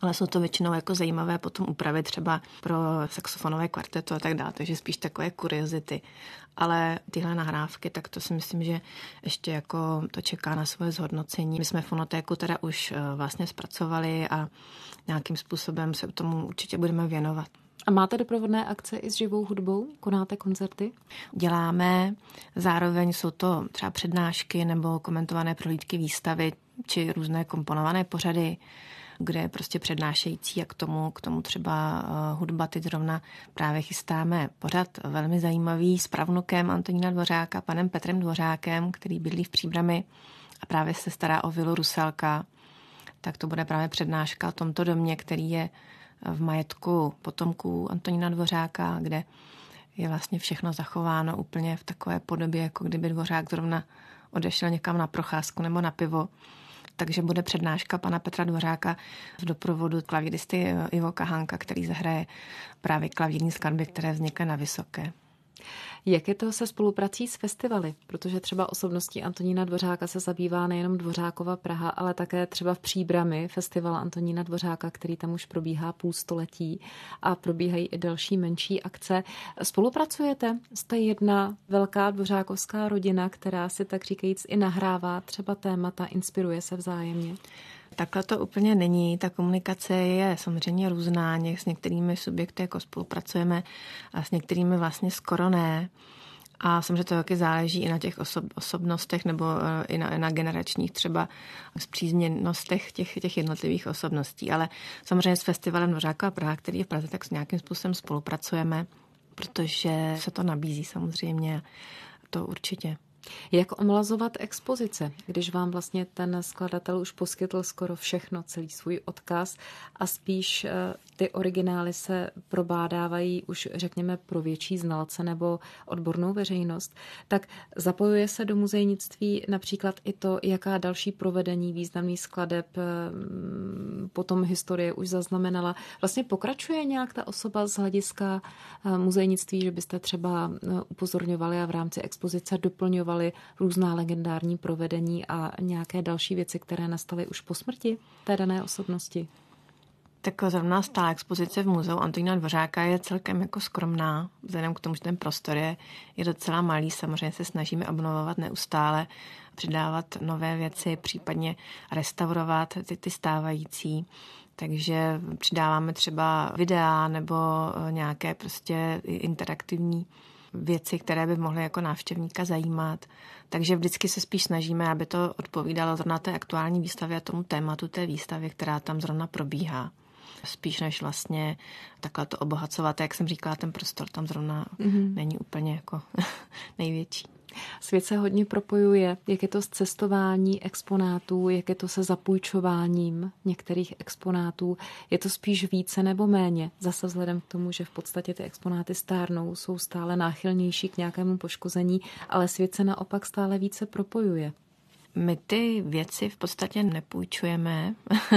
ale jsou to většinou jako zajímavé potom úpravy třeba pro saxofonové kvarteto a tak dále, takže spíš takové kuriozity. Ale tyhle nahrávky, tak to si myslím, že ještě jako to čeká na svoje zhodnocení. My jsme fonotéku teda už vlastně zpracovali a nějakým způsobem se tomu určitě budeme věnovat. A máte doprovodné akce i s živou hudbou? Konáte koncerty? Děláme, zároveň jsou to třeba přednášky nebo komentované prohlídky výstavy či různé komponované pořady, kde prostě přednášející a k tomu třeba hudba. Teď zrovna právě chystáme pořad velmi zajímavý s pravnukem Antonína Dvořáka, panem Petrem Dvořákem, který bydlí v Příbrami a právě se stará o vilu Rusalka. Tak to bude právě přednáška o tomto domě, který je v majetku potomků Antonína Dvořáka, kde je vlastně všechno zachováno úplně v takové podobě, jako kdyby Dvořák zrovna odešel někam na procházku nebo na pivo. Takže bude přednáška pana Petra Dvořáka v doprovodu klavíristy Ivo Kahánka, který zahraje právě klavírní skladby, které vznikly na Vysoké. Jak je to se spoluprací s festivaly? Protože třeba osobností Antonína Dvořáka se zabývá nejenom Dvořákova Praha, ale také třeba v Příbrami festival Antonína Dvořáka, který tam už probíhá půl století a probíhají i další menší akce. Spolupracujete? Jste jedna velká dvořákovská rodina, která si tak říkajíc i nahrává třeba témata, inspiruje se vzájemně? Takhle to úplně není. Ta komunikace je samozřejmě různá. S některými subjekty jako spolupracujeme a s některými vlastně skoro ne. A samozřejmě to taky záleží i na těch osobnostech nebo i na generačních třeba spřízněnostech těch jednotlivých osobností. Ale samozřejmě s festivalem Dvořákova Praha, který je v Praze, tak s nějakým způsobem spolupracujeme, protože se to nabízí samozřejmě. To určitě. Jak omlazovat expozice, když vám vlastně ten skladatel už poskytl skoro všechno, celý svůj odkaz a spíš ty originály se probádávají už řekněme pro větší znalce nebo odbornou veřejnost, tak zapojuje se do muzejnictví například i to, jaká další provedení významných skladeb potom historie už zaznamenala. Vlastně pokračuje nějak ta osoba z hlediska muzejnictví, že byste třeba upozorňovali a v rámci expozice doplňovali různá legendární provedení a nějaké další věci, které nastaly už po smrti té dané osobnosti? Tak zrovna stálá expozice v muzeu Antonína Dvořáka je celkem jako skromná, vzhledem k tomu, že ten prostor je docela malý. Samozřejmě se snažíme obnovovat neustále, přidávat nové věci, případně restaurovat ty stávající. Takže přidáváme třeba videa nebo nějaké prostě interaktivní věci, které by mohly jako návštěvníka zajímat. Takže vždycky se spíš snažíme, aby to odpovídalo zrovna té aktuální výstavě a tomu tématu té výstavy, která tam zrovna probíhá. Spíš než vlastně takhle to obohacovat. Jak jsem říkala, ten prostor tam zrovna není úplně jako největší. Svět se hodně propojuje. Jak je to s cestování exponátů, jak je to se zapůjčováním některých exponátů? Je to spíš více nebo méně? Zase vzhledem k tomu, že v podstatě ty exponáty stárnou, jsou stále náchylnější k nějakému poškození, ale svět se naopak stále více propojuje. My ty věci v podstatě nepůjčujeme.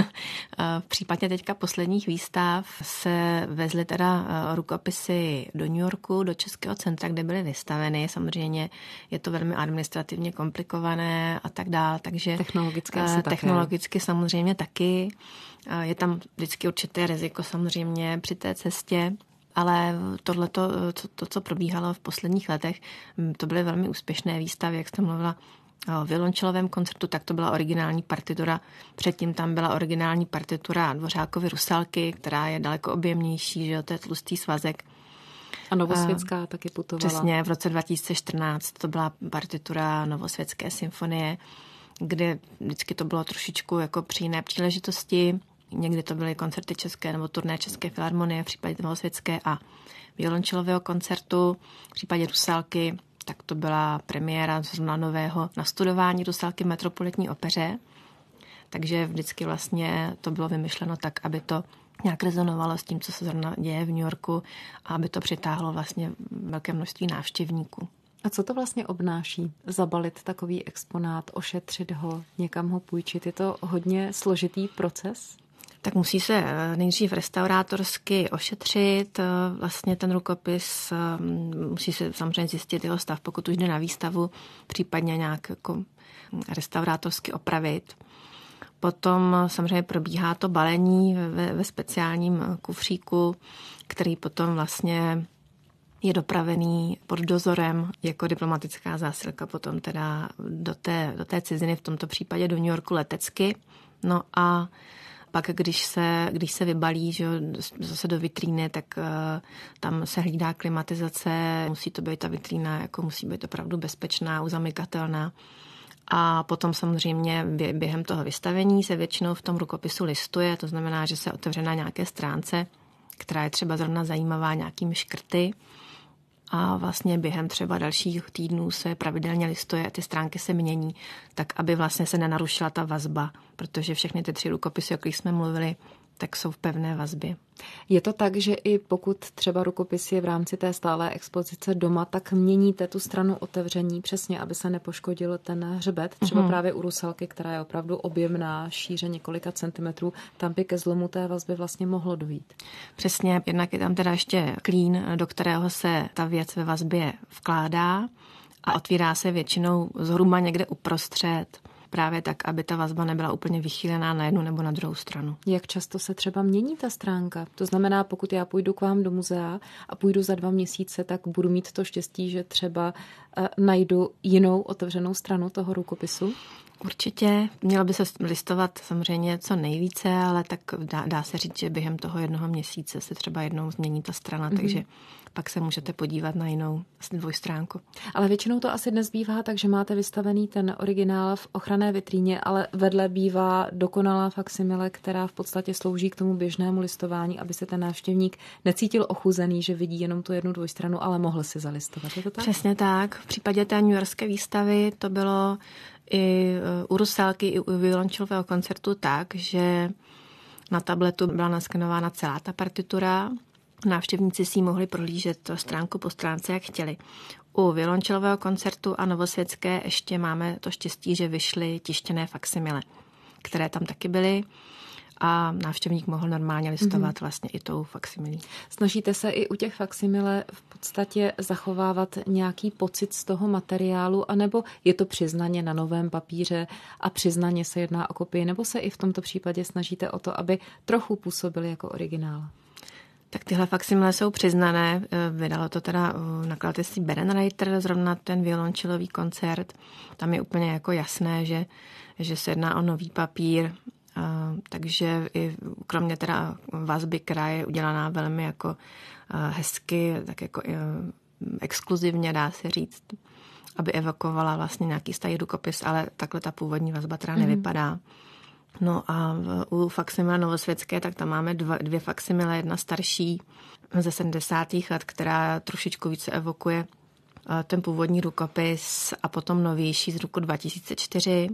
V případě teďka posledních výstav se vezly teda rukopisy do New Yorku, do Českého centra, kde byly vystaveny. Samozřejmě je to velmi administrativně komplikované a tak dál. Takže technologicky samozřejmě taky. Je tam vždycky určité riziko samozřejmě při té cestě. Ale tohleto, co probíhalo v posledních letech, to byly velmi úspěšné výstavy, jak jste mluvila o violončelovém koncertu, tak to byla originální partitura. Předtím tam byla originální partitura Dvořákovy Rusalky, která je daleko objemnější, že to je tlustý svazek. A Novosvětská taky putovala. Přesně, v roce 2014 to byla partitura Novosvětské symfonie, kde vždycky to bylo trošičku jako při jiné příležitosti. Někdy to byly koncerty české nebo turné České filharmonie v případě Novosvětské a violončelového koncertu. V případě Rusalky tak to byla premiéra zrovna nového nastudování Rusalky v Metropolitní opeře. Takže vždycky vlastně to bylo vymyšleno tak, aby to nějak rezonovalo s tím, co se zrovna děje v New Yorku a aby to přitáhlo vlastně velké množství návštěvníků. A co to vlastně obnáší? Zabalit takový exponát, ošetřit ho, někam ho půjčit? Je to hodně složitý proces? Tak musí se nejdřív restaurátorsky ošetřit vlastně ten rukopis, musí se samozřejmě zjistit jeho stav, pokud už jde na výstavu, případně nějak jako restaurátorsky opravit. Potom samozřejmě probíhá to balení ve speciálním kufříku, který potom vlastně je dopravený pod dozorem jako diplomatická zásilka potom teda do té ciziny, v tomto případě do New Yorku letecky. No a pak, když se vybalí, že zase do vitríny, tak tam se hlídá klimatizace, musí to být ta vitrína, jako musí být opravdu bezpečná, uzamykatelná. A potom samozřejmě během toho vystavení se většinou v tom rukopisu listuje, to znamená, že se otevře na nějaké stránce, která je třeba zrovna zajímavá nějakými škrty. A vlastně během třeba dalších týdnů se pravidelně listuje a ty stránky se mění, tak aby vlastně se nenarušila ta vazba, protože všechny ty 3 rukopisy, o kterých jsme mluvili, tak jsou v pevné vazbě. Je to tak, že i pokud třeba rukopis je v rámci té stálé expozice doma, tak měníte tu stranu otevření přesně, aby se nepoškodil ten hřbet. Třeba právě u rusalky, která je opravdu objemná, šíře několika centimetrů, tam by ke zlomu té vazby vlastně mohlo dojít. Přesně, jednak je tam teda ještě klín, do kterého se ta věc ve vazbě vkládá a otvírá se většinou zhruba někde uprostřed, právě tak, aby ta vazba nebyla úplně vychýlená na jednu nebo na druhou stranu. Jak často se třeba mění ta stránka? To znamená, pokud já půjdu k vám do muzea a půjdu za 2 měsíce, tak budu mít to štěstí, že třeba najdu jinou otevřenou stranu toho rukopisu? Určitě. Mělo by se listovat samozřejmě co nejvíce, ale tak dá se říct, že během toho 1 měsíce se třeba jednou změní ta strana, takže pak se můžete podívat na jinou dvojstránku. Ale většinou to asi dnes bývá tak, že máte vystavený ten originál v ochranné vitríně, ale vedle bývá dokonalá faksimile, která v podstatě slouží k tomu běžnému listování, aby se ten návštěvník necítil ochuzený, že vidí jenom tu jednu dvojstranu, ale mohl si zalistovat. Je to tak? Přesně tak. V případě té newyorské výstavy to bylo i u Rusalky, i u violončelového koncertu tak, že na tabletu byla naskenována celá ta partitura. Návštěvníci si ji mohli prohlížet stránku po stránce, jak chtěli. U violončelového koncertu a Novosvětské ještě máme to štěstí, že vyšly tištěné faksimile, které tam taky byly a návštěvník mohl normálně listovat vlastně i tou faksimilí. Snažíte se i u těch faksimile v podstatě zachovávat nějaký pocit z toho materiálu, anebo je to přiznaně na novém papíře a přiznaně se jedná o kopii, nebo se i v tomto případě snažíte o to, aby trochu působily jako originál? Tak tyhle faksimile jsou přiznané. Vydalo to teda nakladatelství Berenreiter, zrovna ten violončelový koncert. Tam je úplně jako jasné, že se jedná o nový papír, takže i kromě teda vazby, která je udělaná velmi jako hezky, tak jako exkluzivně dá se říct, aby evokovala vlastně nějaký starý rukopis, ale takhle ta původní vazba teda nevypadá. No a u faksimile Novosvětské, tak tam máme 2 faksimile, jedna starší ze 70. let, která trošičku více evokuje ten původní rukopis a potom novější z roku 2004.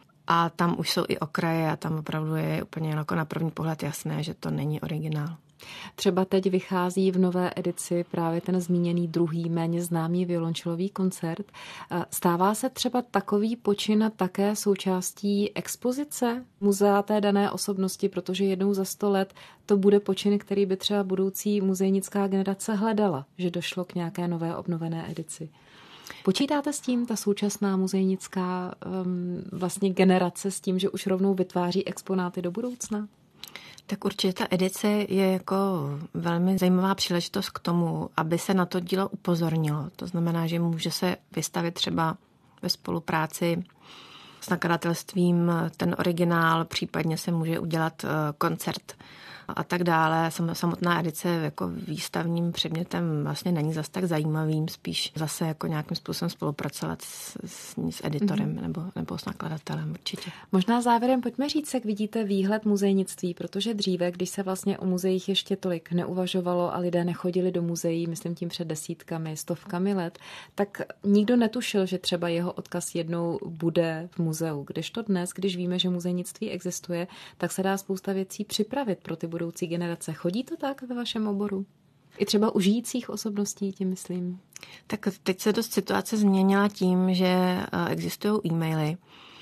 A tam už jsou i okraje a tam opravdu je úplně jako na první pohled jasné, že to není originál. Třeba teď vychází v nové edici právě ten zmíněný druhý, méně známý violončelový koncert. Stává se třeba takový počin také součástí expozice muzea té dané osobnosti, protože jednou za 100 let to bude počin, který by třeba budoucí muzejnická generace hledala, že došlo k nějaké nové obnovené edici. Počítáte s tím, ta současná muzejnická vlastně generace, s tím, že už rovnou vytváří exponáty do budoucna? Tak určitě ta edice je jako velmi zajímavá příležitost k tomu, aby se na to dílo upozornilo. To znamená, že může se vystavit třeba ve spolupráci s nakladatelstvím ten originál, případně se může udělat koncert a tak dále. Samotná edice jako výstavním předmětem vlastně není zas tak zajímavým, spíš zase jako nějakým způsobem spolupracovat s editorem nebo s nakladatelem určitě. Možná závěrem pojďme říct, jak vidíte výhled muzejnictví, protože dříve, když se vlastně o muzeích ještě tolik neuvažovalo a lidé nechodili do muzeí, myslím tím před desítkami, stovkami let, tak nikdo netušil, že třeba jeho odkaz jednou bude v muzeu. Kdežto dnes, když víme, že muzejnictví existuje, tak se dá spousta věcí připravit pro ty budoucí generace. Chodí to tak ve vašem oboru? I třeba u žijících osobností, tím myslím. Tak teď se dost situace změnila tím, že existují e-maily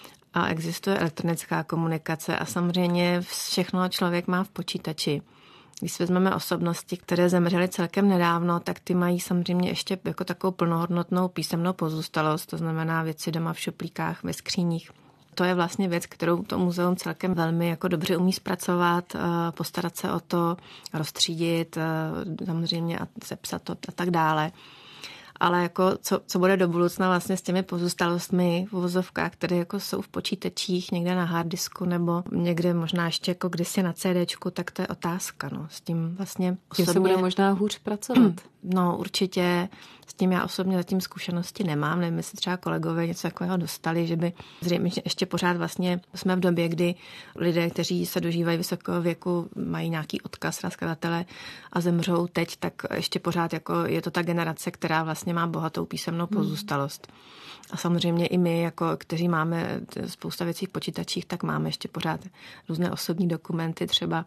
a existuje elektronická komunikace a samozřejmě všechno člověk má v počítači. Když vezmeme osobnosti, které zemřely celkem nedávno, tak ty mají samozřejmě ještě jako takovou plnohodnotnou písemnou pozůstalost, to znamená věci doma v šuplíkách, ve skříních. To je vlastně věc, kterou to muzeum celkem velmi jako dobře umí zpracovat, postarat se o to, rozstřídit, samozřejmě a sepsat to a tak dále. Ale jako co bude do budoucna vlastně s těmi pozůstalostmi v uvozovkách, které jako jsou v počítačích někde na harddisku nebo někde možná ještě jako kdysi na CDčku, tak to je otázka. No. S tím vlastně osobně... Tím se bude možná hůř pracovat. No určitě, s tím já osobně zatím zkušenosti nemám, nevím, jestli třeba kolegové něco takového dostali, že by zřejmě ještě pořád vlastně jsme v době, kdy lidé, kteří se dožívají vysokého věku, mají nějaký odkaz na skladatele a zemřou teď, tak ještě pořád jako je to ta generace, která vlastně má bohatou písemnou pozůstalost. A samozřejmě i my, jako, kteří máme spousta věcí v počítačích, tak máme ještě pořád různé osobní dokumenty třeba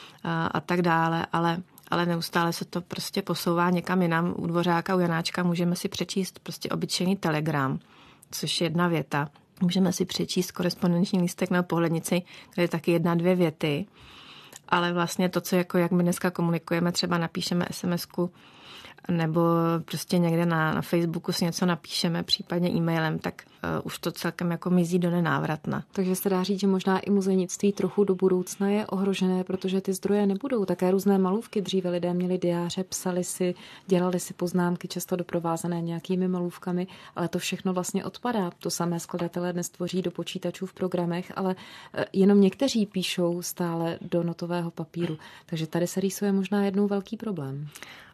a tak dále, ale neustále se to prostě posouvá někam jinam. U Dvořáka, u Janáčka můžeme si přečíst prostě obyčejný telegram, což je 1 věta. Můžeme si přečíst korespondenční lístek na pohlednici, kde je taky 1-2 věty. Ale vlastně to, co jako jak my dneska komunikujeme, třeba napíšeme SMS-ku nebo prostě někde na Facebooku si něco napíšeme, případně e-mailem, tak už to celkem jako mizí do nenávratna. Takže se dá říct, že možná i muzejnictví trochu do budoucna je ohrožené, protože ty zdroje nebudou. Také různé malůvky, dříve lidé měli diáře, psali si, dělali si poznámky, často doprovázené nějakými malůvkami, ale to všechno vlastně odpadá. To samé skladatelé dnes tvoří do počítačů v programech, ale jenom někteří píšou stále do notového papíru. Takže tady se rýsuje možná jednou velký problém.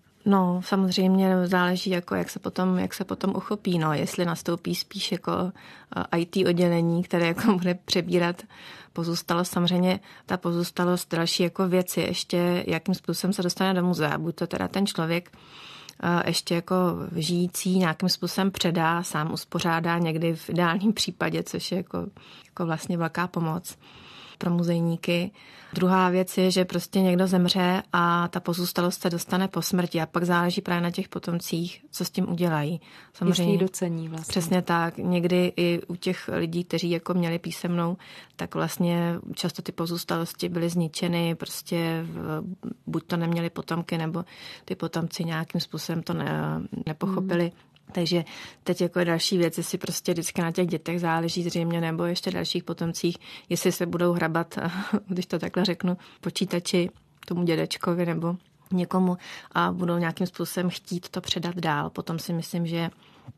No, samozřejmě záleží, jako jak se potom uchopí, no, jestli nastoupí spíš jako IT oddělení, které jako bude přebírat pozůstalost. Samozřejmě ta pozůstalost, další jako věci, ještě jakým způsobem se dostane do muzea. Buď to teda ten člověk ještě jako žijící nějakým způsobem předá, sám uspořádá někdy v ideálním případě, což je jako vlastně velká pomoc pro muzejníky. Druhá věc je, že prostě někdo zemře a ta pozůstalost se dostane po smrti a pak záleží právě na těch potomcích, co s tím udělají. Samozřejmě docení vlastně. Přesně tak. Někdy i u těch lidí, kteří jako měli písemnou, tak vlastně často ty pozůstalosti byly zničeny, prostě buď to neměli potomky, nebo ty potomci nějakým způsobem to nepochopili. Takže teď jako další věc, jestli prostě vždycky na těch dětech záleží zřejmě, nebo ještě dalších potomcích, jestli se budou hrabat, když to takhle řeknu, počítači tomu dědečkovi nebo někomu a budou nějakým způsobem chtít to předat dál. Potom si myslím, že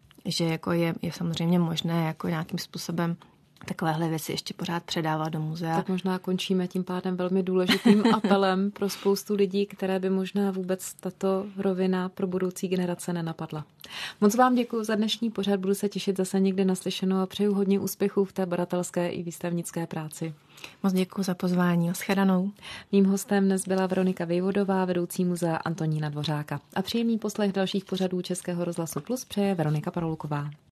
jako je samozřejmě možné jako nějakým způsobem takovéhle věci ještě pořád předávat do muzea. Tak možná končíme tím pádem velmi důležitým apelem pro spoustu lidí, které by možná vůbec tato rovina pro budoucí generace nenapadla. Moc vám děkuji za dnešní pořad, budu se těšit zase někdy naslyšenou a přeju hodně úspěchů v té badatelské i výstavnické práci. Moc děkuji za pozvání, shledanou. Mým hostem dnes byla Veronika Vejvodová, vedoucí muzea Antonína Dvořáka. A příjemný poslech dalších pořadů Českého rozhlasu Plus přeje Veronika Parolková.